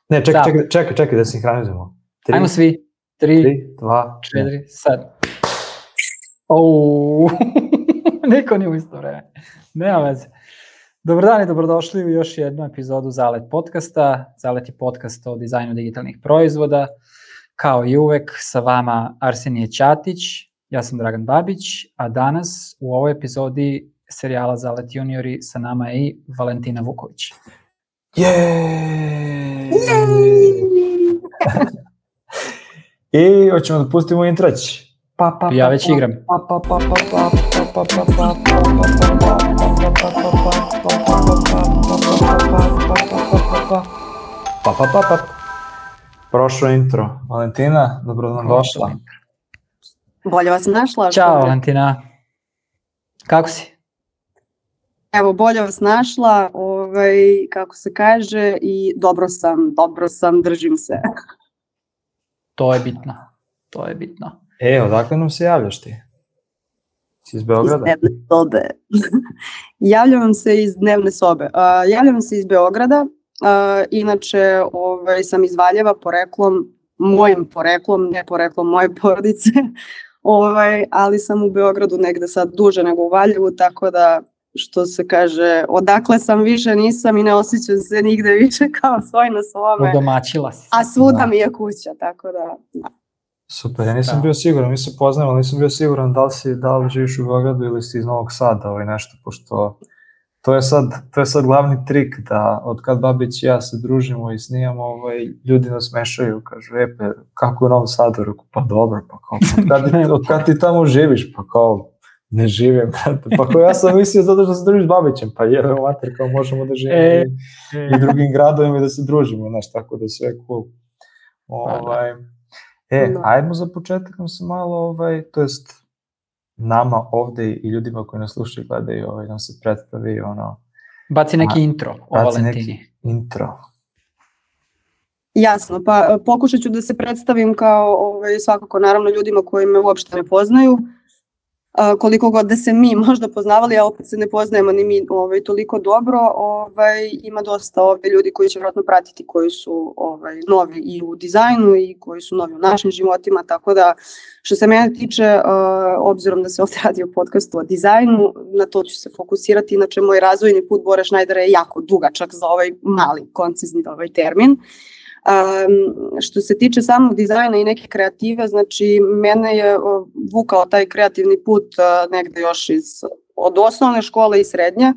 Ne, čekaj da sinhronizujemo. Ajmo svi. 3, 2, 4, sad. Niko nije u isto vreme. Nema veze. Dobar dan i dobrodošli u još jednu epizodu Zalet podcasta. Zalet je podcast o dizajnu digitalnih proizvoda. Kao i uvek, sa vama Arsenije Ćatić, ja sam Dragan Babić, a danas u ovoj epizodi serijala Zalet juniori sa nama je i Valentina Vuković. I hoćemo da pustimo intrać. Ja već igram. Prošlo intro. Valentina, dobro nam došla. Bolje vas našla. Ćao Valentina. Kako si? Evo, bolje vas našla, kako se kaže, i dobro sam, držim se. To je bitno. Odakle nam se javljaš ti? Si iz Beograda? Iz dnevne sobe. Javljam se iz dnevne sobe. Javljam se iz Beograda. Inače, sam iz Valjeva mojim poreklom, ne poreklom moje porodice. Ali sam u Beogradu negde sad duže nego u Valjevu, tako da, što se kaže, odakle sam više nisam i ne osjećam se nigde više kao svoj na svome. Udomaćila si. A svuda mi je kuća, tako da. Super, ja nisam bio siguran, mi se poznajemo, ali nisam bio siguran da li živiš u Beogradu ili si iz Novog Sada nešto, pošto to je sad glavni trik da od kad Babić i ja se družimo i snijamo, ljudi nas mešaju, kažu, kako u Novom Sadu, reku, pa dobro, pa kao, od kad ti tamo živiš, pa kao, ne živim, pa kao ja sam mislio zato što se družiš s Babićem, pa jebe mater, kao možemo da živimo i drugim gradovima i da se družimo, znaš, tako da sve cool. Ajmo za početak nam se malo, to jest nama ovde i ljudima koji nas slušaju i gledaju, nam se predstavi Baci neki intro o Valentini. Jasno, pa pokušat ću da se predstavim kao svakako naravno ljudima koji me uopšte ne poznaju. Koliko god da se mi možda poznavali, a opet se ne poznajemo ni mi toliko dobro, ima dosta ovde ljudi koji će vjerojatno pratiti, koji su novi i u dizajnu i koji su novi u našim životima, tako da što se mene tiče, obzirom da se ovde radi o podcastu o dizajnu, na to ću se fokusirati, inače moj razvojni put Bore Šnajdera je jako dugačak za ovaj mali koncizni termin. Što se tiče samog dizajna i neke kreative, znači mene je vukao taj kreativni put negde još od osnovne škole i srednje,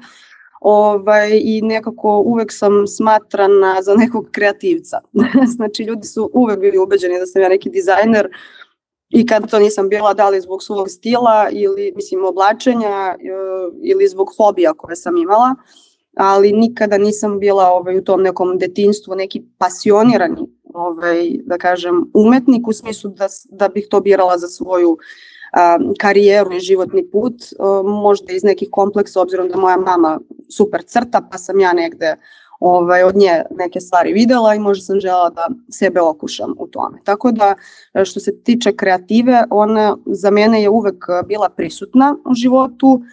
i nekako uvek sam smatrana za nekog kreativca. Znači ljudi su uvek bili ubeđeni da sam ja neki dizajner i kad to nisam bila, da li zbog svog stila ili oblačenja ili zbog hobija koje sam imala, ali nikada nisam bila u tom nekom detinjstvu neki pasionirani, da kažem, umetnik u smislu da bih to birala za svoju karijeru i životni put, možda iz nekih kompleksa, obzirom da moja mama super crta, pa sam ja negde od nje neke stvari videla i možda sam želela da sebe okušam u tome. Tako da, što se tiče kreative, ona za mene je uvek bila prisutna u životu.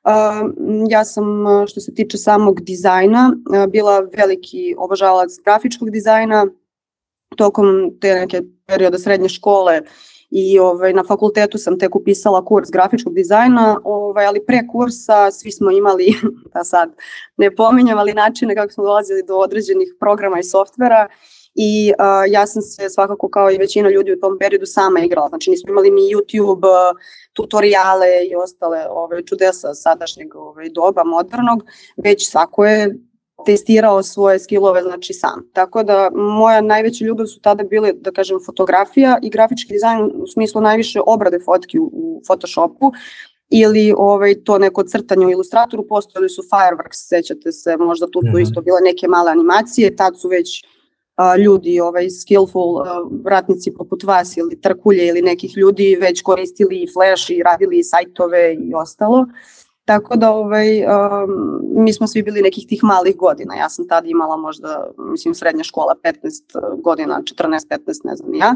Ja sam, što se tiče samog dizajna, bila veliki obožavalac grafičkog dizajna tokom te neke perioda srednje škole i na fakultetu sam tek upisala kurs grafičkog dizajna, ali pre kursa svi smo imali, da sad ne pominjam, ali načine kako smo dolazili do određenih programa i softvera. I ja sam se svakako kao i većina ljudi u tom periodu sama igrala, znači nismo imali mi YouTube tutoriale i ostale čudesa sadašnjeg doba modernog, već svako je testirao svoje skillove, znači sam. Tako da moja najveća ljubav su tada bile, da kažem, fotografija i grafički dizajn u smislu najviše obrade fotki u Photoshopu ili to neko crtanje u Illustratoru, postojali su Fireworks, sećate se, možda tu su isto bile neke male animacije, tad su već ljudi, skillful ratnici poput vas ili Trkulje ili nekih ljudi već koristili i Flash i radili i sajtove i ostalo. Tako da mi smo svi bili nekih tih malih godina. Ja sam tada imala možda, srednja škola 15 godina, 14-15, ne znam ja.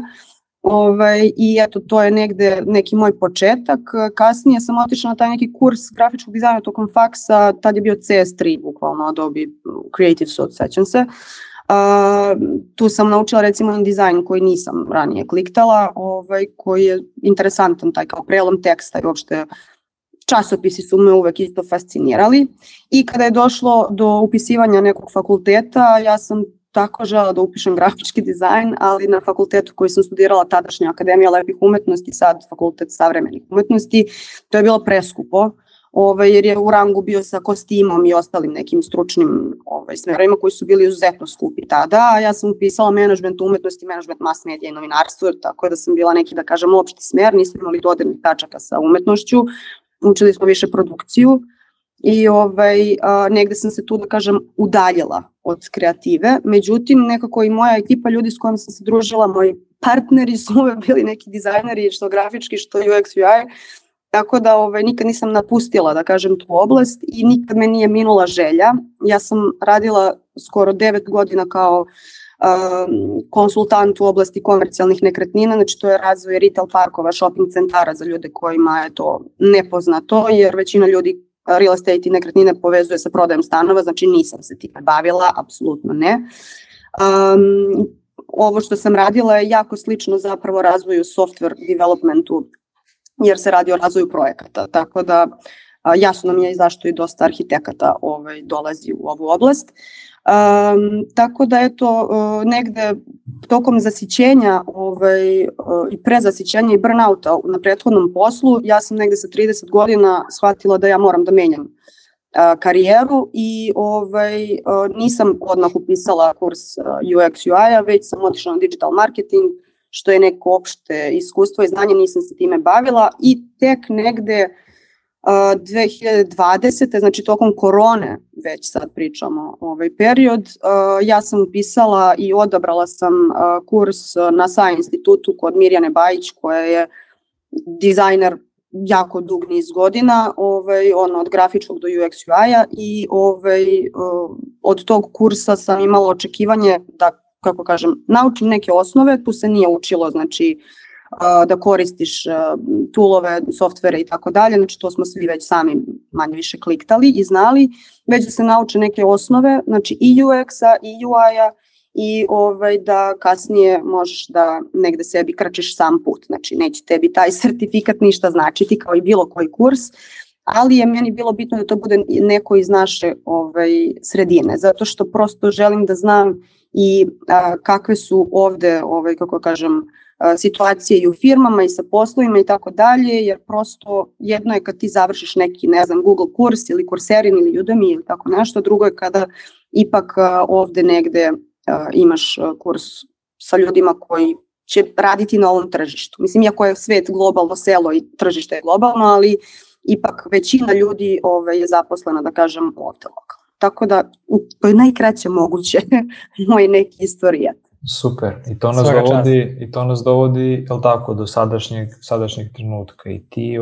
I eto, to je negde neki moj početak. Kasnije sam otišla na taj neki kurs grafičkog dizajna tokom faksa, tad je bio CS3, bukvalno Adobe Creative Suite, sećam se. Tu sam naučila recimo dizajn koji nisam ranije kliktala, koji je interesantan, taj kao prelom teksta i uopšte časopisi su me uvek isto fascinirali. I kada je došlo do upisivanja nekog fakulteta, ja sam tako žela da upišem grafički dizajn, ali na fakultetu koji sam studirala, tadašnja Akademija lepih umetnosti, sad Fakultet savremenih umetnosti, to je bilo preskupo, jer je u rangu bio sa kostimom i ostalim nekim stručnim smerovima koji su bili izuzetno skupi tada, a ja sam upisala menadžment umetnosti, menadžment mas medija i novinarstvo, tako da sam bila neki, da kažem, opšti smer, nismo imali dodirnih tačaka sa umetnošću, učili smo više produkciju i negde sam se tu, da kažem, udaljila od kreative, međutim nekako i moja ekipa ljudi s kojom sam se družila, moji partneri su uvek bili neki dizajneri, što grafički, što UX, UI, tako da nikad nisam napustila, da kažem, tu oblast i nikad me nije minula želja. Ja sam radila skoro 9 godina kao konsultant u oblasti komercijalnih nekretnina, znači to je razvoj retail parkova, shopping centara za ljude kojima je to nepoznato, jer većina ljudi real estate i nekretnine povezuje sa prodajem stanova, znači nisam se time bavila, apsolutno ne. Ovo što sam radila je jako slično zapravo razvoju software developmentu, jer se radi o razvoju projekata, tako da jasno mi je i zašto i dosta arhitekata dolazi u ovu oblast. Tako da eto, negde tokom zasićenja i prezasićenja i burnouta na prethodnom poslu, ja sam negde sa 30 godina shvatila da ja moram da menjam karijeru i nisam odmah upisala kurs UX UI-a, već sam otišla na digital marketing, što je neko opšte iskustvo i znanje, nisam se time bavila i tek negde 2020. znači tokom korone, već sad pričamo period, ja sam upisala i odabrala sam kurs na SAI institutu kod Mirjane Bajić, koja je dizajner jako dug niz godina, od grafičkog do UX UI-a i od tog kursa sam imala očekivanje da, kako kažem, naučim neke osnove, tu se nije učilo, znači da koristiš toolove, softvere i tako dalje, znači to smo svi već sami manje više kliktali i znali, već da se nauče neke osnove, znači i UX-a i UI-a i da kasnije možeš da negde sebi kračiš sam put, znači neće tebi taj sertifikat ništa značiti kao i bilo koji kurs, ali je meni bilo bitno da to bude neko iz naše sredine, zato što prosto želim da znam i kakve su ovde, kako kažem, situacije i u firmama i sa poslovima i tako dalje, jer prosto jedno je kad ti završiš neki, ne znam, Google kurs ili Coursera ili Udemy ili tako nešto, drugo je kada ipak ovde negde imaš kurs sa ljudima koji će raditi na ovom tržištu. Mislim, iako je svet globalno selo i tržište je globalno, ali ipak većina ljudi je zaposlena, da kažem, ovde lokalno. Tako da, to je najkraće moguće moj neki istorijat. Super, i to nas dovodi, jel tako, do sadašnjeg trenutka i ti,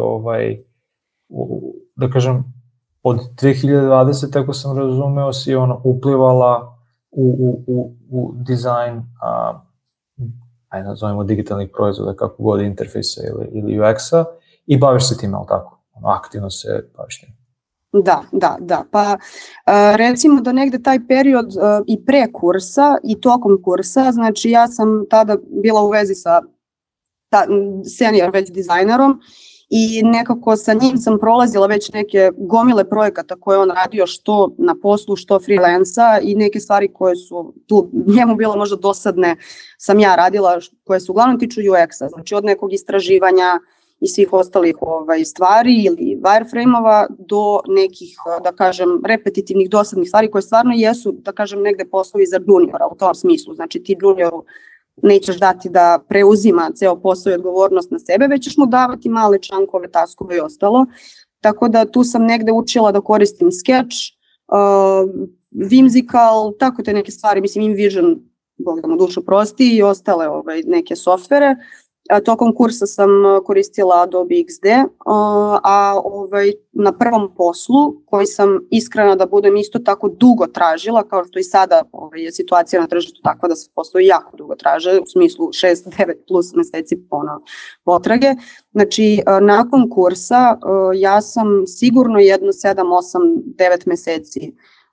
da kažem, od 2020, ako sam razumeo, si uplivala u dizajn, ajde nazovemo digitalnih proizvoda, kako god interfejsa ili UX-a i baviš se time, jel tako, aktivno se baviš time. Da, pa recimo da negde taj period i pre kursa i tokom kursa, znači ja sam tada bila u vezi sa senior već dizajnerom i nekako sa njim sam prolazila već neke gomile projekata koje on radio, što na poslu, što freelansa i neke stvari koje su tu njemu bilo možda dosadne sam ja radila, koje su uglavnom tiču UX-a, znači od nekog istraživanja i svih ostalih stvari ili wireframe-ova do nekih, da kažem, repetitivnih, dosadnih stvari koje stvarno jesu, da kažem, negde poslovi za juniora u tom smislu. Znači ti junioru nećeš dati da preuzima ceo posao i odgovornost na sebe, već ćeš mu davati male člankove, taskove i ostalo. Tako da tu sam negde učila da koristim Sketch, Whimsical, tako te neke stvari, mislim InVision, Bog da mu dušu prosti i ostale neke softvere. Tokom kursa sam koristila Adobe XD, a na prvom poslu, koji sam iskrena da budem isto tako dugo tražila, kao što i sada je situacija na tržištu takva da se poslovi jako dugo traže, u smislu 6-9 plus meseci potrage. Znači, nakon kursa ja sam sigurno jedno 7-8-9 meseci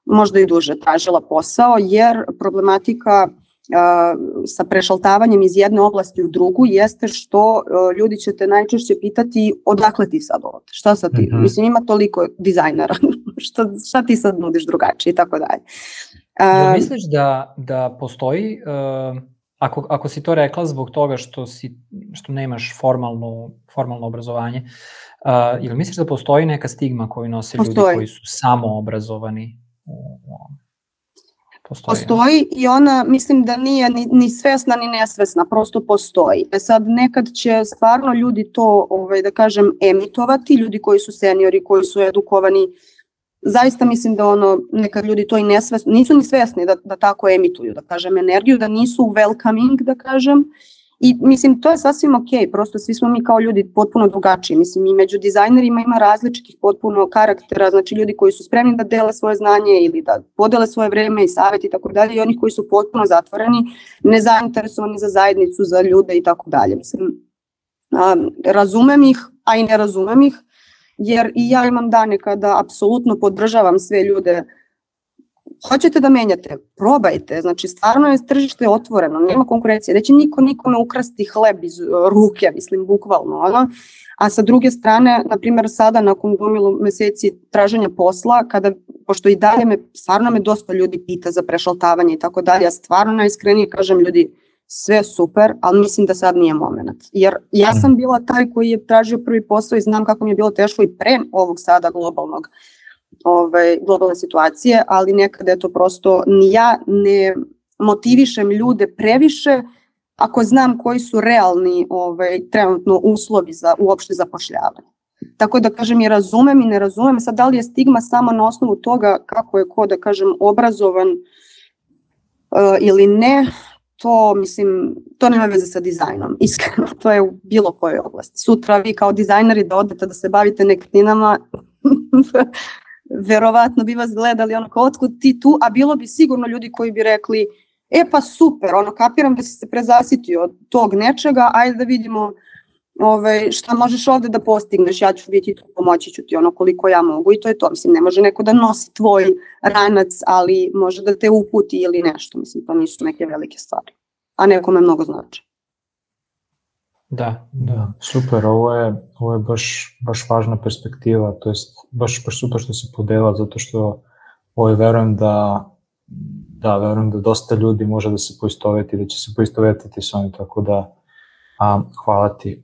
možda i duže tražila posao, jer problematika sa prešaltavanjem iz jedne oblasti u drugu jeste što ljudi će te najčešće pitati odakle ti sad ovdje, šta sad ti, mislim ima toliko dizajnera, šta ti sad nudiš drugačije i tako dalje. Misliš da postoji, ako si to rekla zbog toga što nemaš formalno obrazovanje, ili misliš da postoji neka stigma koju nose ljudi koji su samo obrazovani u ovom? Postoji i ona mislim da nije ni svesna ni nesvesna, prosto postoji. Sad nekad će stvarno ljudi to, da kažem, emitovati, ljudi koji su seniori, koji su edukovani. Zaista mislim da nekad ljudi to i nisu ni svesni da tako emituju, da kažem, energiju, da nisu welcoming, da kažem. I mislim, to je sasvim ok, prosto svi smo mi kao ljudi potpuno drugačiji. Mislim, i među dizajnerima ima različitih potpuno karaktera, znači ljudi koji su spremni da dele svoje znanje ili da podele svoje vreme i savjet i tako dalje, i oni koji su potpuno zatvoreni, nezainteresovani za zajednicu, za ljude i tako dalje. Mislim, razumem ih, a i ne razumem ih, jer i ja imam dane kada apsolutno podržavam sve ljude. Hoćete da menjate, probajte, znači stvarno je tržište otvoreno, nema konkurencije, neće niko nikome ukrasti hleb iz ruke, mislim bukvalno, a sa druge strane, na primjer sada nakon gomilu meseci traženja posla, pošto i dalje stvarno me dosta ljudi pita za prešaltavanje i tako dalje, ja stvarno najiskrenije kažem ljudi, sve super, ali mislim da sad nije moment, jer ja sam bila taj koji je tražio prvi posao i znam kako mi je bilo teško i pre ovog sada globalne situacije, ali nekada je to prosto ni ja ne motivišem ljude previše ako znam koji su realni trenutno uslovi za uopšte zapošljavanje. Tako da kažem i razumem i ne razumem. Sad da li je stigma samo na osnovu toga kako je ko da kažem obrazovan ili ne, to nema veze sa dizajnom, iskreno, to je u bilo kojoj oblasti. Sutra vi kao dizajneri da odete da se bavite nekretninama, verovatno bi vas gledali kao otkud ti tu, a bilo bi sigurno ljudi koji bi rekli pa super, kapiram da si se prezasitio od tog nečega, ajde da vidimo šta možeš ovde da postigneš, ja ću biti tu, pomoći ću ti koliko ja mogu i to je to, mislim ne može neko da nosi tvoj ranac, ali može da te uputi ili nešto, mislim to nisu neke velike stvari, a nekome mnogo znači. Da, super, ovo je baš važna perspektiva, to jest baš super što se podela, zato što verujem da dosta ljudi može da se poistoveti, da će se poistovetiti s ovim, tako da hvala ti.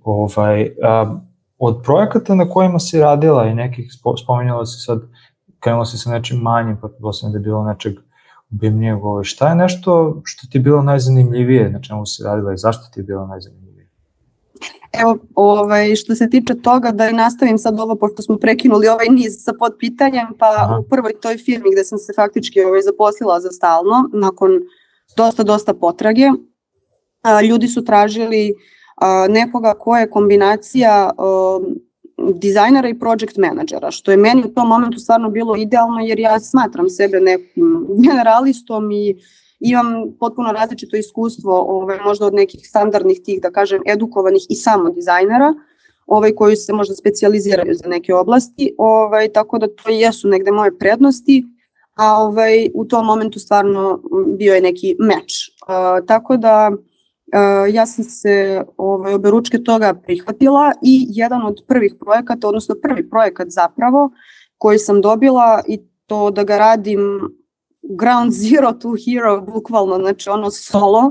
Od projekata na kojima si radila i nekih, spominjala si sad, krenula si sa nečim manjim, pa posljedno da je bilo nečeg obimnijeg, šta je nešto što ti je bilo najzanimljivije, na čemu si radila i zašto ti je bilo najzanimljivije? Evo, što se tiče toga, da i nastavim sad ovo, pošto smo prekinuli ovaj niz sa podpitanjem, pa u prvoj toj firmi gde sam se faktički zaposlila za stalno, nakon dosta potrage, ljudi su tražili nekoga ko je kombinacija dizajnera i project menadžera, što je meni u tom momentu stvarno bilo idealno, jer ja smatram sebe nekim generalistom i imam potpuno različito iskustvo, možda od nekih standardnih tih, da kažem, edukovanih i samo dizajnera, koji se možda specijaliziraju za neke oblasti, tako da to jesu negde moje prednosti, a u tom momentu stvarno bio je neki meč. Tako da ja sam se oberučke toga prihvatila i jedan od prvih projekata, odnosno prvi projekat zapravo, koji sam dobila i to da ga radim ground zero to hero, bukvalno, znači solo,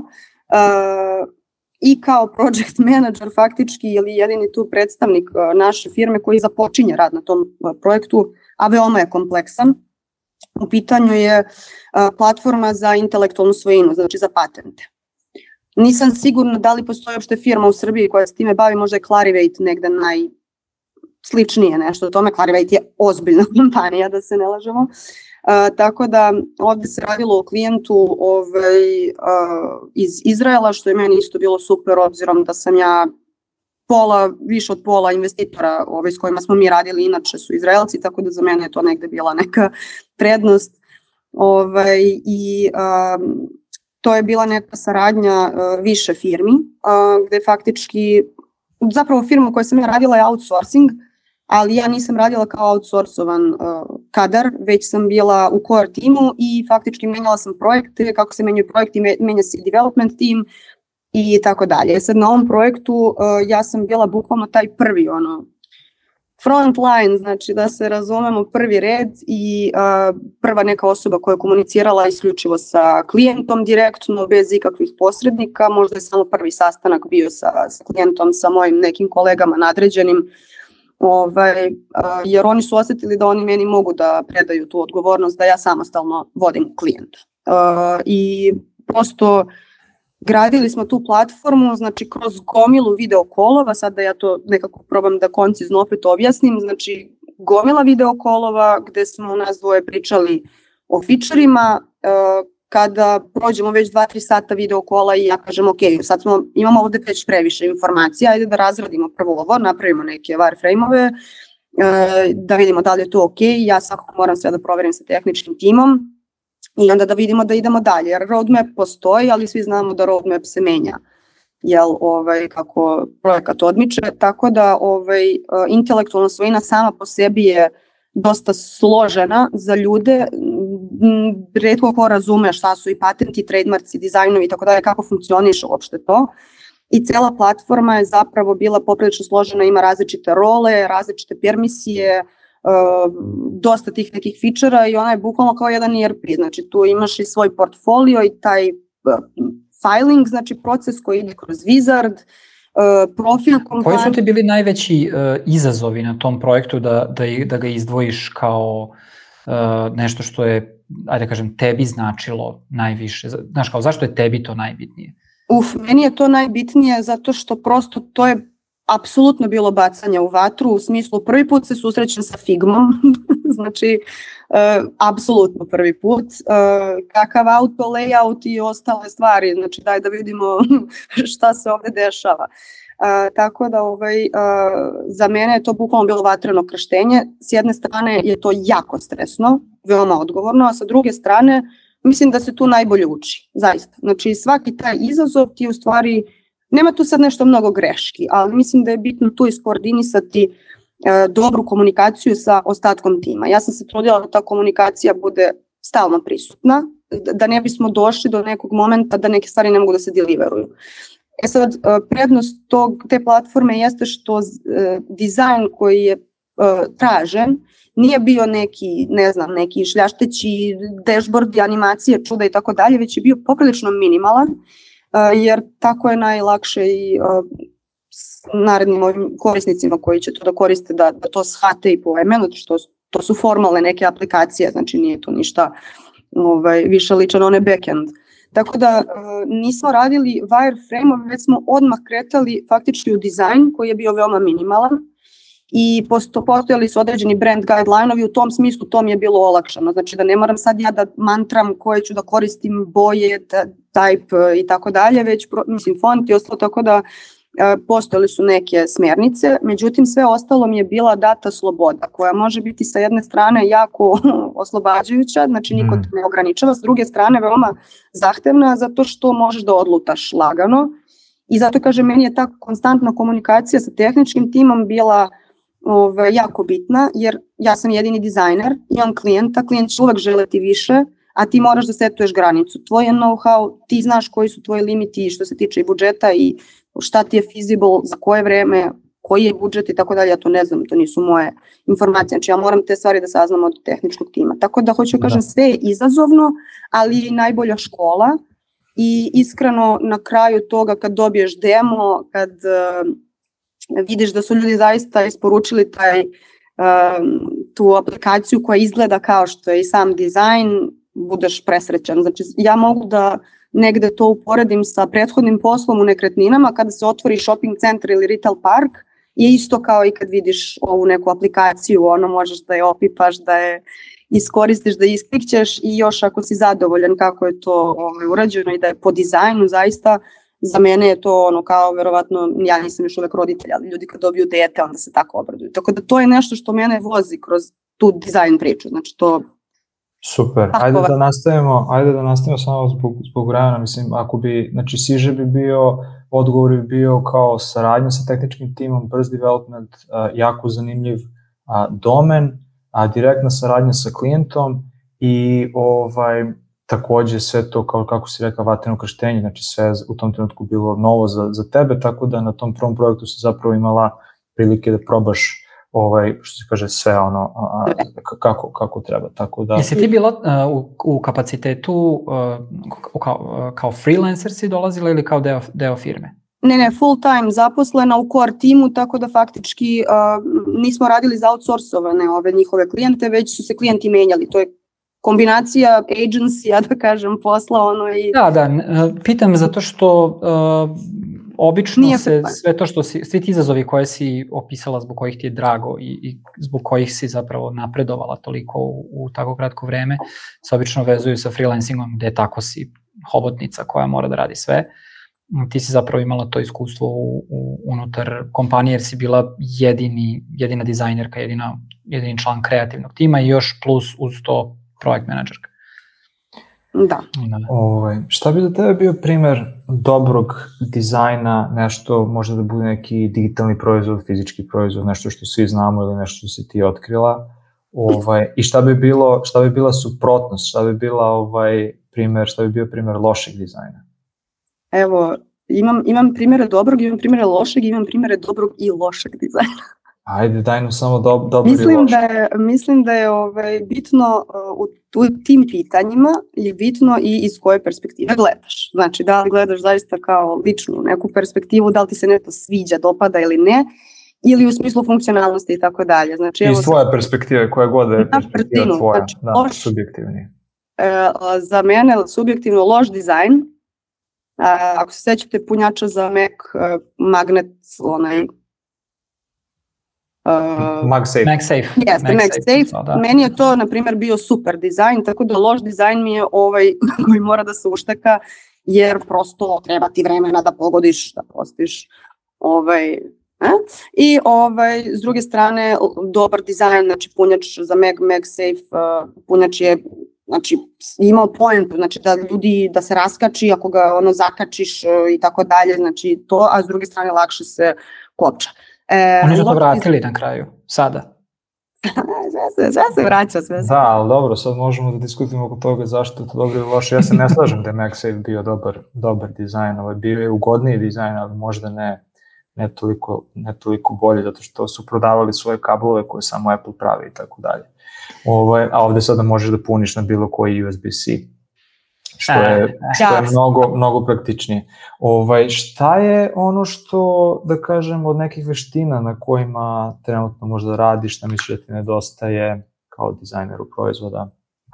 i kao project manager faktički ili jedini tu predstavnik naše firme koji započinje rad na tom projektu, a veoma je kompleksan. U pitanju je platforma za intelektualnu svojinu, znači za patente. Nisam sigurna da li postoji uopšte firma u Srbiji koja se time bavi, možda je Clarivate negde najsličnije nešto o tome. Clarivate je ozbiljna kompanija, da se ne lažemo. Tako da ovde se radilo o klijentu iz Izraela, što je meni isto bilo super, obzirom da sam ja više od pola investitora s kojima smo mi radili, inače su Izraelci, tako da za mene je to negde bila neka prednost. To je bila neka saradnja više firmi, gde faktički, zapravo firma u kojoj sam ja radila je outsourcing, ali ja nisam radila kao outsourcovan kadar, već sam bila u core timu i faktički menjala sam projekte, kako se menjaju projekti, menja se development team i tako dalje. Sad na ovom projektu ja sam bila bukvalno taj prvi front line, znači da se razumemo, prvi red i prva neka osoba koja je komunicirala isključivo sa klijentom direktno, bez ikakvih posrednika. Možda je samo prvi sastanak bio sa klijentom, sa mojim nekim kolegama nadređenim, jer oni su osjetili da oni meni mogu da predaju tu odgovornost da ja samostalno vodim klijenta. I prosto gradili smo tu platformu, znači kroz gomilu video kolova, sad da ja to nekako probam da koncizno opet objasnim, znači gomila video kolova gde smo nas dvoje pričali o featureima, kada prođemo već 2-3 sata video kola i ja kažem ok, sad imamo ovde već previše informacija, ajde da razradimo prvo ovo, napravimo neke wireframe-ove, da vidimo da li je to ok, ja svakako moram sve da proverim sa tehničkim timom, i onda da vidimo da idemo dalje, jer roadmap postoji, ali svi znamo da roadmap se menja, kako projekat odmiče, tako da intelektualna svojina sama po sebi je dosta složena za ljude, retko ko razume šta su i patenti, trademarci, dizajnovi i tako dalje, kako funkcioniše uopšte to. I cela platforma je zapravo bila poprilično složena, ima različite role, različite permisije, dosta tih nekih fičera i ona je bukvalno kao jedan ERP, znači tu imaš i svoj portfolio i taj filing, znači proces koji ide kroz Wizard, profil kompanije. Koji su ti bili najveći izazovi na tom projektu da ga izdvojiš kao nešto što je, ajde kažem, tebi značilo najviše? Znaš, kao zašto je tebi to najbitnije? Meni je to najbitnije zato što prosto to je apsolutno bilo bacanje u vatru, u smislu prvi put se susrećem sa Figmom, znači apsolutno prvi put, kakav auto layout i ostale stvari, znači daj da vidimo šta se ovde dešava. Tako da za mene je to bukvalno bilo vatreno krštenje, s jedne strane je to jako stresno, veoma odgovorno, a sa druge strane mislim da se tu najbolje uči, zaista. Znači svaki taj izazov ti u stvari, nema tu sad nešto mnogo greški, ali mislim da je bitno tu iskoordinisati dobru komunikaciju sa ostatkom tima. Ja sam se trudila da ta komunikacija bude stalno prisutna, da ne bismo došli do nekog momenta da neke stvari ne mogu da se deliveruju. Sad, prednost te platforme jeste što dizajn koji je tražen nije bio neki šljašteći dashboard, animacije, čuda i tako dalje, već je bio poprilično minimalan, jer tako je najlakše i narednim korisnicima koji će to da koriste da to shvate i pojme, što to su formalne neke aplikacije, znači nije to ništa više lično na one backend. Tako da nismo radili wireframe, već smo odmah kretali faktički u dizajn koji je bio veoma minimalan i postojali su određeni brand guideline-ovi, u tom smislu to mi je bilo olakšano, znači da ne moram sad ja da mantram koje ću da koristim boje, type i tako dalje, već font i ostalo, tako da postojali su neke smernice, međutim sve ostalo mi je bila data sloboda koja može biti sa jedne strane jako oslobađajuća, znači niko te ne ograničava, s druge strane veoma zahtevna zato što možeš da odlutaš lagano i zato kažem meni je ta konstantna komunikacija sa tehničkim timom bila jako bitna jer ja sam jedini dizajner, imam klijenta, klijent će uvek želeti više, a ti moraš da setuješ granicu. Tvoj je know-how, ti znaš koji su tvoji limiti što se tiče i budžeta i šta ti je feasible, za koje vreme, koji je budžet i tako dalje, ja to ne znam, to nisu moje informacije, znači ja moram te stvari da saznam od tehničkog tima. Tako da hoću kažem sve je izazovno, ali i najbolja škola i iskreno na kraju toga kad dobiješ demo, kad vidiš da su ljudi zaista isporučili tu aplikaciju koja izgleda kao što je i sam dizajn, budeš presrećan. Znači ja mogu da negde to uporedim sa prethodnim poslom u nekretninama, kada se otvori shopping centar ili retail park, je isto kao i kad vidiš ovu neku aplikaciju, možeš da je opipaš, da je iskoristiš, da isklikćeš i još ako si zadovoljan kako je to urađeno i da je po dizajnu zaista, za mene je to kao verovatno, ja nisam još uvek roditelj, ali ljudi kad dobiju dete onda se tako obraduju. Tako da to je nešto što mene vozi kroz tu dizajn priču, znači to. Super, ajde da nastavimo samo zbog vremena, mislim, ako bi, znači Siže bi bio, odgovor bi bio kao saradnja sa tehničkim timom, brz development, jako zanimljiv domen, direktna saradnja sa klijentom i takođe sve to, kao kako si rekla, vatreno krštenje, znači sve u tom trenutku bilo novo za tebe, tako da na tom prvom projektu si zapravo imala prilike da probaš što se kaže, sve ono kako treba, tako da... Jesi ti bila u kapacitetu kao freelancer si dolazila ili kao deo firme? Ne, full time zaposlena u core timu, tako da faktički nismo radili za outsourcovane ove njihove klijente, već su se klijenti menjali, to je kombinacija agencija, da kažem, posla i... Da, pitam zato što obično sve to što svi ti izazovi koje si opisala, zbog kojih ti je drago i zbog kojih si zapravo napredovala toliko u tako kratko vreme, se obično vezuju sa freelancingom, gde tako si hobotnica koja mora da radi sve. Ti si zapravo imala to iskustvo unutar kompanije, jer si bila jedina dizajnerka, jedini član kreativnog tima i još plus uz to projekt menadžerka. Da. Šta bi za tebe bio primer dobrog dizajna, nešto možda da bude neki digitalni proizvod, fizički proizvod, nešto što svi znamo ili nešto što si ti otkrila, i šta bi bila suprotnost, šta bi bio primer lošeg dizajna? Evo, imam primjere dobrog, imam primjere lošeg, imam primjere dobrog i lošeg dizajna. Ajde, daj nam samo dobro i loše. Mislim da je bitno u tim pitanjima je bitno i iz koje perspektive gledaš. Znači, da li gledaš zaista kao ličnu neku perspektivu, da li ti se nešto sviđa, dopada ili ne, ili u smislu funkcionalnosti i tako dalje. Znači, iz tvoje perspektive, koja god je perspektiva tvoja, subjektivni. Za mene subjektivno loš dizajn. Ako se sećate punjača za Mac, magnet, MagSafe. Jeste, MagSafe. Da. Meni je to, na primjer, bio super dizajn, tako da loš dizajn mi je koji mora da se ušteka, jer prosto treba ti vremena da pogodiš, da postiš. I s druge strane, dobar dizajn, znači punjač za MagSafe, punjač je imao pojentu, znači da se raskači ako ga zakačiš i tako dalje, znači to, a s druge strane lakše se kopča. Oni su to vratili na kraju, sada. Sve se vraća, sve se. Da, ali dobro, sad možemo da diskutujemo oko toga zašto je to dobro ili loše. Ja se ne slažem da je MagSafe bio dobar dizajn, bio je ugodniji dizajn, ali možda ne toliko bolje, zato što su prodavali svoje kablove koje samo Apple pravi i tako dalje. A ovde sada možeš da puniš na bilo koji USB-C, što je mnogo praktičnije. Šta je ono što, da kažem, od nekih veština na kojima trenutno možda radiš, šta misliš da ti nedostaje kao dizajneru proizvoda?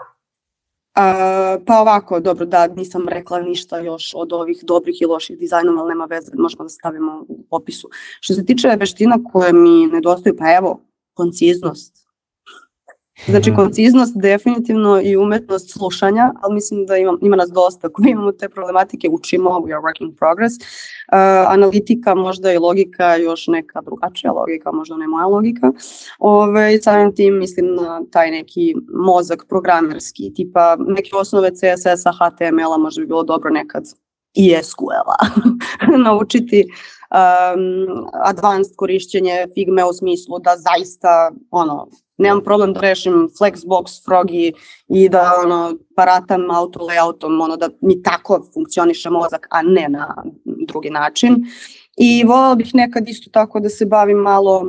Pa ovako, dobro, da, nisam rekla ništa još od ovih dobrih i loših dizajnova, ali nema veze, možemo da stavimo u opisu. Što se tiče veština koje mi nedostaju, pa evo, konciznost. Znači, konciznost definitivno i umetnost slušanja, ali mislim da ima nas dosta koji imamo te problematike, učimo, we are working in progress. Analitika, možda i logika, još neka drugačija logika, možda ne moja logika. Samim tim mislim na taj neki mozak programerski, tipa neke osnove CSS-a, HTML-a, možda bi bilo dobro nekad i SQL-a naučiti. Advanced korišćenje Figme u smislu da zaista nemam problem da rešim Flexbox, Froggy i da baratam auto layoutom, da mi tako funkcioniše mozak, a ne na drugi način. I voljela bih nekad isto tako da se bavim malo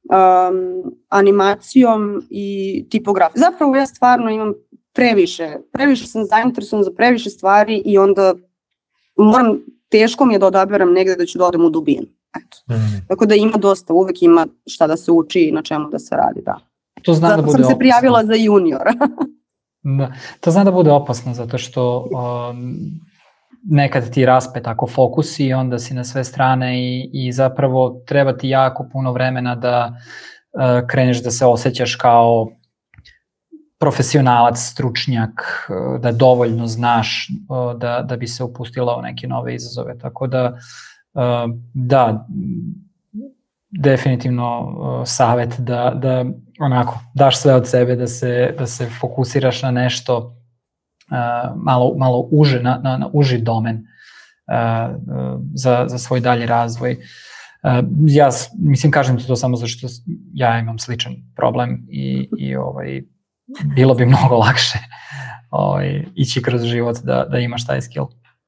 animacijom i tipografijom. Zapravo ja stvarno imam previše sam zainteresovan za previše stvari i onda teško mi je da odaberem negde da ću da odem u dubinu. Tako da ima dosta, uvek ima šta da se uči i na čemu da se radi, da. Zato sam se prijavila za juniora. Da. To zna da bude opasno, zato što nekad ti raspe tako fokus i onda si na sve strane i zapravo treba ti jako puno vremena da kreneš da se osjećaš kao profesionalac, stručnjak, da dovoljno znaš da bi se upustila u neke nove izazove. Tako da, definitivno savjet da onako daš sve od sebe, da se fokusiraš na nešto malo uže, na uži domen za svoj dalji razvoj. Ja mislim, kažem ti to samo zato što ja imam sličan problem i bilo bi mnogo lakše ići kroz život da imaš taj skill.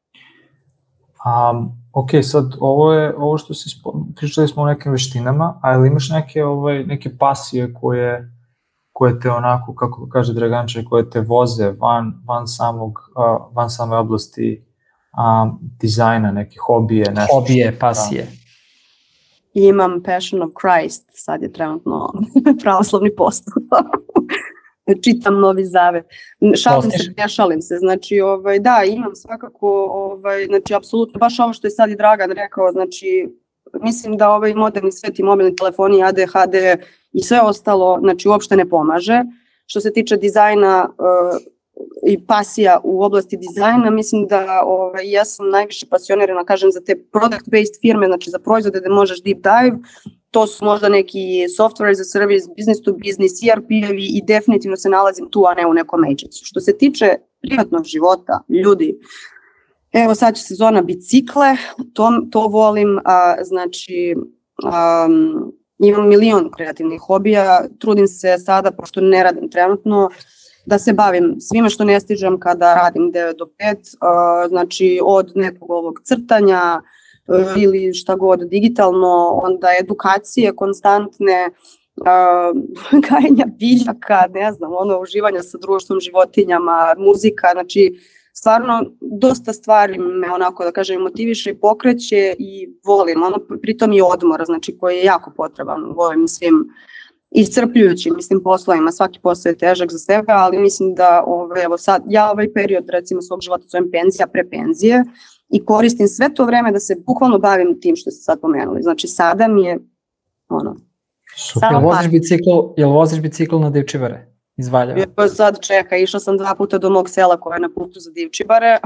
Ok, sad ovo što si pričali smo o nekim veštinama, ali imaš neke pasije koje te onako, kako kaže Draganče, koje te voze van same oblasti dizajna, neke hobije, nešto. Hobije, pasije. Imam Passion of Christ, sad je trenutno pravoslavni post. Čitam Novi Zavet. Šalim se, znači da, imam svakako, znači apsolutno, baš ovo što je sad i Dragan rekao, znači mislim da ovaj moderni svet i mobilni telefoni, ADHD i sve ostalo, znači uopšte ne pomaže. Što se tiče dizajna i pasija u oblasti dizajna, mislim da ja sam najviše pasionirana, kažem, za te product-based firme, znači za proizvode da možeš deep dive, to su možda neki software as a service, business to business, ERP-evi i definitivno se nalazim tu, a ne u nekom agency. Što se tiče privatnog života, ljudi, evo sad će sezona bicikle, to volim, znači imam milion kreativnih hobija, trudim se sada, pošto ne radim trenutno, da se bavim svime što ne stižem kada radim 9 do 5, znači od nekog ovog crtanja ili šta god digitalno, onda edukacije konstantne, gajenja biljaka, ne znam, uživanja sa društvom, životinjama, muzika, znači stvarno dosta stvari me onako da kažem motiviše i pokreće i volim, pritom i odmor, znači koji je jako potreban u ovim svim iscrpljujućim, mislim, poslovima, svaki posao je težak za sebe, ali mislim da evo sad, ja ovaj period recimo svog života zovem penzija, pre penzije i koristim sve to vreme da se bukvalno bavim tim što ste sad pomenuli, znači sada mi je Jel voziš bicikl na Divčibare iz Valjeva? Sad čeka, išla sam 2 puta do mog sela koja je na putu za Divčibare.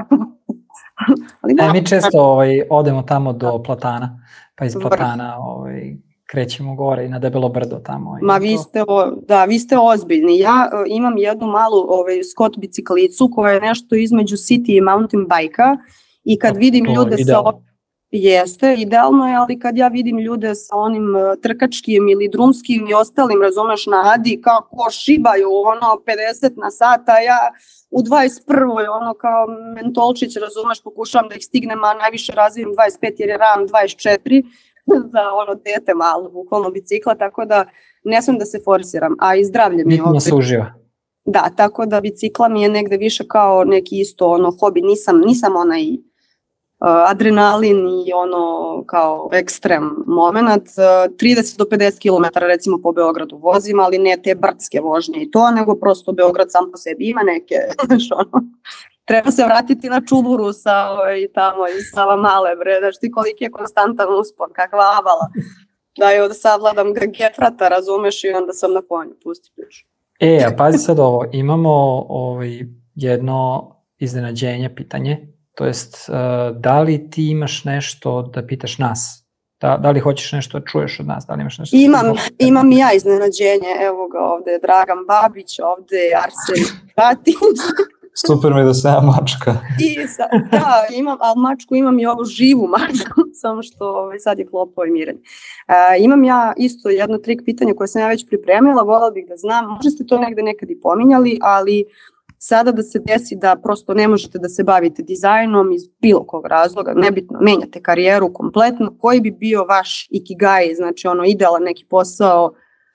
Mi često odemo tamo do Platana, pa iz Platana krećemo gore i na Debelo brdo tamo. Ma vi ste ozbiljni. Ja imam jednu malu Scott biciklicu koja je nešto između city i mountain bike-a i kad vidim ljude jeste, idealno je, ali kad ja vidim ljude sa onim trkačkim ili drumskim i ostalim, razumeš, na Adi, kako šibaju 50 na sat, a ja u 21. Kao mentolčić, razumeš, pokušavam da ih stignem, a najviše razvijem 25 jer je ram 24 za dete malo, bukvalno bicikla, tako da ne smem da se forsiram, a i zdravlje mi je bitno se uživa. Da, tako da bicikla mi je negde više kao neki isto hobi, nisam onaj adrenalin i kao ekstrem moment. 30 do 50 km recimo po Beogradu vozim, ali ne te brdske vožnje i to, nego prosto Beograd sam po sebi ima neke, treba se vratiti na Čuburu tamo iz Savamale, znaš ti koliki je konstantan uspon, kakva avala, da je savladam Gefrata, razumeš, i onda sam na konju, pusti priču. A pazi sad ovo, imamo jedno iznenađenje, pitanje, to jest da li ti imaš nešto da pitaš nas? Da li hoćeš nešto da čuješ od nas? Da li imaš nešto? Imam i ja iznenađenje, evo ga ovde je Dragan Babić, ovde je Arsen Batić. Super mi da se ja mačka. Ali mačku imam i ovu živu mačku, samo što sad je klopao i miran. Imam ja isto jedno trik pitanje koje sam ja već pripremila, voljela bih da znam, možda ste to nekad i pominjali, ali sada da se desi da prosto ne možete da se bavite dizajnom iz bilo kog razloga, nebitno, menjate karijeru kompletno, koji bi bio vaš ikigai, znači idealan neki posao,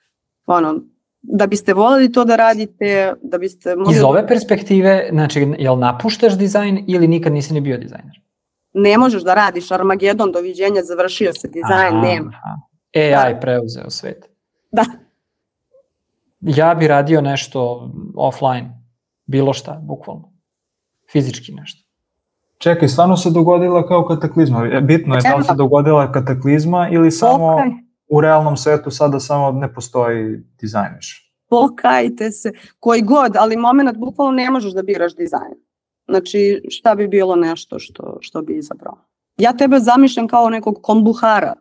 da biste voljeli to da radite, da biste mogli... Iz ove perspektive, znači, jel napuštaš dizajn ili nikad nisi ni bio dizajner? Ne možeš da radiš Armagedon, doviđenja, završio se dizajn, nema. AI preuzeo svet. Da. Ja bi radio nešto offline, bilo šta, bukvalno. Fizički nešto. Čekaj, stvarno se dogodila kao kataklizma. Bitno je da li se dogodila kataklizma ili samo u realnom svetu sada samo ne postoji dizajn više. Pokajte se, koji god, ali moment bukvalno ne možeš da biraš dizajn. Znači, šta bi bilo nešto što bi izabrao? Ja tebe zamišljam kao nekog kombuhara.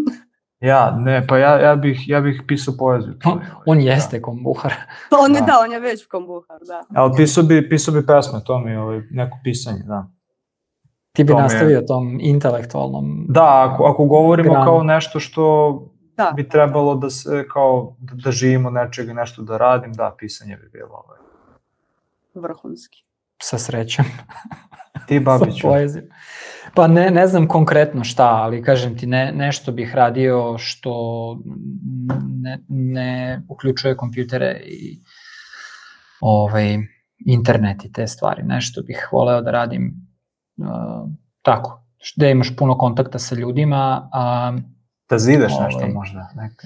Ja bih pisao poeziju. On jeste kombuhar. On je već kombuhar, da. Ali pisao bi pesme, to mi je neko pisanje, da. Ti bi nastavio tom intelektualnom... Da, ako govorimo granu. kao nešto što bi trebalo da se, kao, da živimo nečega, nešto da radim, da, pisanje bi bilo vrhunski. Sa srećom. Ti, Babiću? Pa ne znam konkretno šta, ali kažem ti, nešto bih radio što ne uključuje kompjutere i internet i te stvari. Nešto bih voleo da radim tako, da imaš puno kontakta sa ljudima. Da zideš nešto možda,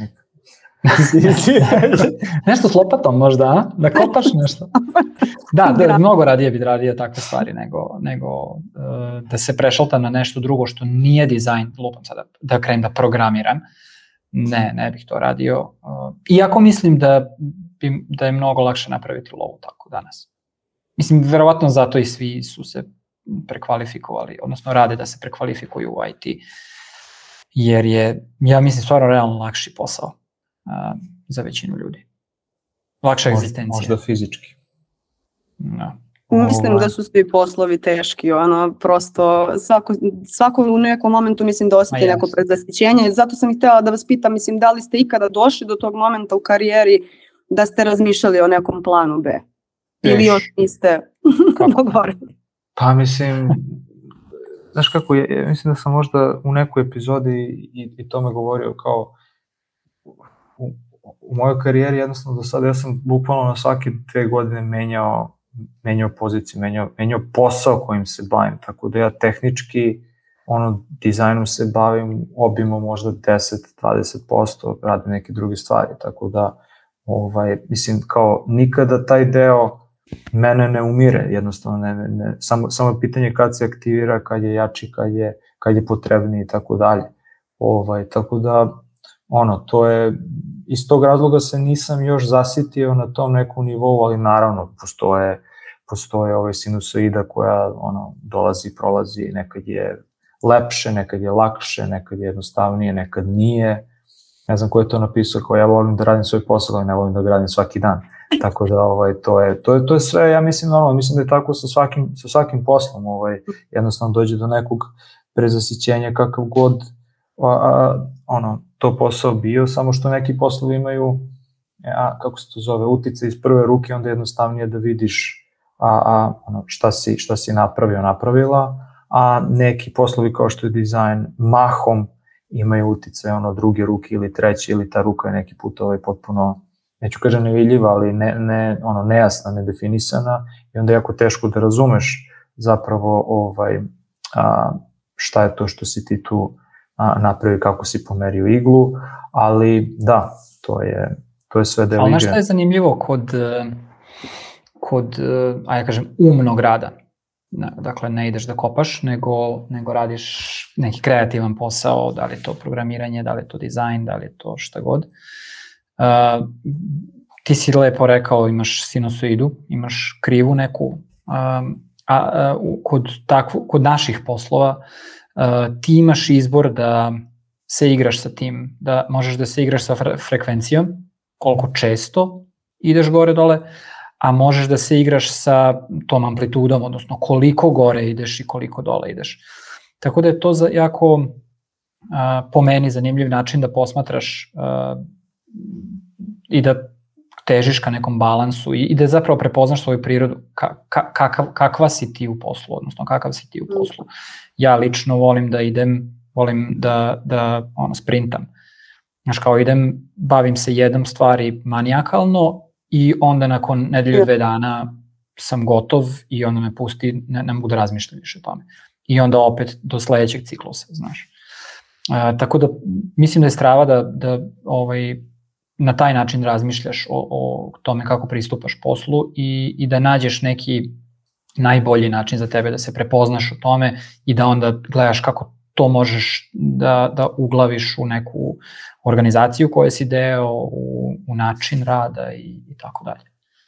nešto s lopatom možda, a? Da kopaš nešto. Da, mnogo radije bi radio takve stvari nego da se prešaltam na nešto drugo što nije dizajn, lupam sada, da krenem da programiram. Ne bih to radio. Iako mislim da je mnogo lakše napraviti lovu tako danas. Mislim, verovatno zato i svi su se prekvalifikovali, odnosno rade da se prekvalifikuju u IT, jer je, ja mislim, stvarno realno lakši posao za većinu ljudi. Lakša egzistencija. Možda fizički. No. Mislim da su svi poslovi teški, prosto svako u nekom momentu mislim da osjeti neko prezasićenje. Zato sam i htjela da vas pitam, mislim, da li ste ikada došli do tog momenta u karijeri da ste razmišljali o nekom planu B? Ili još niste dogovorili? Pa mislim, znaš kako, ja mislim da sam možda u nekoj epizodi i tome govorio kao u mojoj karijeri jednostavno do sada ja sam bukvalno na svake 2 godine menjao poziciju, menjao posao kojim se bavim, tako da ja tehnički dizajnom se bavim obimom možda 10-20%, radim neke druge stvari, tako da mislim kao nikada taj deo mene ne umire, jednostavno samo je pitanje kad se aktivira, kad je jači, kad je potrebniji i tako dalje. Tako da to je, iz tog razloga se nisam još zasitio na tom nekom nivou, ali naravno postoje sinusoida koja dolazi i prolazi, nekad je lepše, nekad je lakše, nekad je jednostavnije, nekad nije. Ne znam ko je to napisao, kao ja volim da radim svoj posao, ali ne volim da ga radim svaki dan. Tako da to je sve, ja mislim normalno, mislim da je tako sa svakim poslom, jednostavno dođe do nekog prezasićenja kakav god to posao bio, samo što neki poslovi imaju, kako se to zove, uticaj iz prve ruke, onda je jednostavnije da vidiš šta si napravila, a neki poslovi kao što je dizajn mahom imaju uticaj druge ruke ili treće, ili ta ruka je neki put potpuno, neću kažem nevidljiva, ali nejasna, nedefinisana, i onda je jako teško da razumeš zapravo šta je to što si ti tu napravi, kako si pomerio iglu, ali da, to je sve deo igre. Ali znaš šta je zanimljivo kod ja kažem, umnog rada? Dakle, ne ideš da kopaš, nego radiš neki kreativan posao, da li je to programiranje, da li je to dizajn, da li je to šta god. Ti si lepo rekao, imaš sinusoidu, imaš krivu neku, kod naših poslova ti imaš izbor da se igraš sa tim, da možeš da se igraš sa frekvencijom, koliko često ideš gore dole, a možeš da se igraš sa tom amplitudom, odnosno koliko gore ideš i koliko dole ideš. Tako da je to jako po meni zanimljiv način da posmatraš i da težiš ka nekom balansu i da zapravo prepoznaš svoju prirodu, kakva si ti u poslu, odnosno kakav si ti u poslu. Ja lično volim da sprintam. Znaš, kao bavim se jednom stvari manijakalno i onda nakon nedelju 2 dana sam gotov i onda me pusti, ne mogu da razmišljam više o tome. I onda opet do sledećeg ciklusa, znaš. Tako da mislim da je strava da na taj način razmišljaš o tome kako pristupaš poslu i da nađeš neki najbolji način za tebe, da se prepoznaš u tome i da onda gledaš kako to možeš da uglaviš u neku organizaciju koje si deo, u način rada i tako dalje.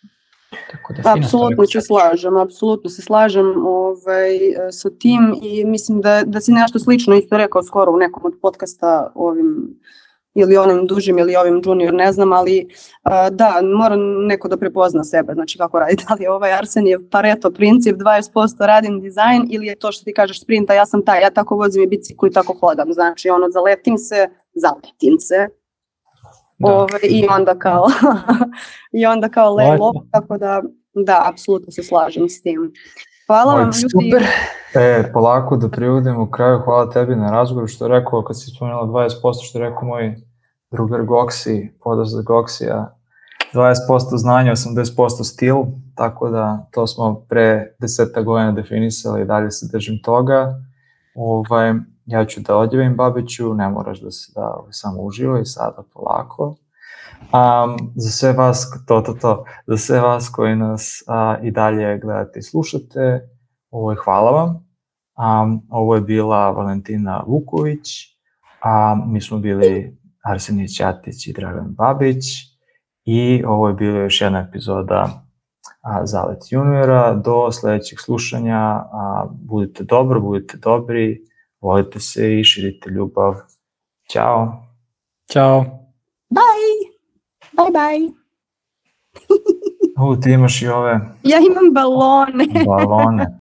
Apsolutno se slažem sa tim i mislim da si nešto slično isto rekao skoro u nekom od podcasta ili onim dužim ili ovim junior, ne znam, ali da, mora neko da prepozna sebe, znači kako radi, da li je ovaj Arsenijev Pareto princip, 20% radim dizajn ili je to što ti kažeš sprinta, ja sam taj, ja tako vozim i biciklu i tako hodam, znači ono zaletim se, i onda kao lelo, tako da, apsolutno se slažem s tim. Hvala vam ljudi. Super. Polako da privodimo u kraju, hvala tebi na razgovoru što je rekao, kad si spomenula 20%, što je rekao moj drugar Goksi, podazda Goksija, 20% znanja, 80% stil, tako da to smo pre 10 godina definisali i dalje se držim toga. Ja ću da odjavim Babiću, ne moraš da se samo uživaj sada polako. Za sve vas, za sve vas koji nas i dalje gledate i slušate, hvala vam. Ovo je bila Valentina Vuković, mi smo bili Arsenije Ćatić i Dragan Babić i ovo je bila još jedna epizoda Zalet juniora. Do sledećeg slušanja, budite dobri, volite se i širite ljubav. Ćao. Ćao. Bye. Bye. Ti imaš i ove... Ja imam balone. Balone.